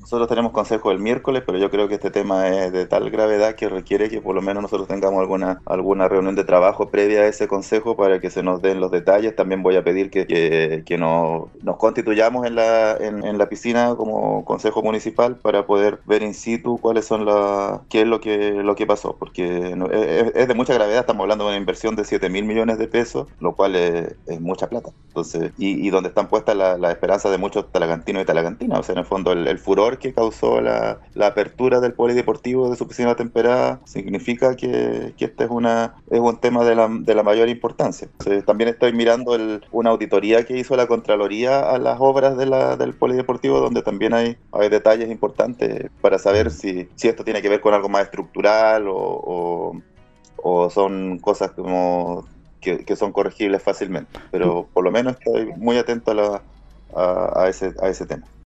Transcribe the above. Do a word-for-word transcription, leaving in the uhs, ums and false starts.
Nosotros tenemos consejo el miércoles, pero yo creo que este tema es de tal gravedad que requiere que por lo menos nosotros tengamos alguna, alguna reunión de trabajo previa a ese consejo para que se nos den los detalles. También voy a pedir que, que, que nos, nos constituyamos en la, en, en la piscina como consejo municipal para poder ver in situ cuáles son las, qué es lo que, lo que pasó, porque no- es, es de mucha gravedad. Estamos hablando de una inversión de siete mil millones de pesos, lo cual es, es mucha plata. Entonces, y, y donde están puestas las la esperanzas de muchos talagantinos y talagantinas. O sea, en el fondo, el, el furor que causó la, la apertura del polideportivo de su piscina temperada significa que, que este es, una, es un tema de la, de la mayor importancia. Entonces, también estoy mirando el, una auditoría que hizo la Contraloría a las obras de la, del polideportivo, donde también hay, hay detalles importantes para saber si, si esto tiene que ver con algo más estructural o, o, o son cosas como que, que son corregibles fácilmente. Tú, Pero por lo menos estoy muy atento a, la, a, a, ese, a ese tema.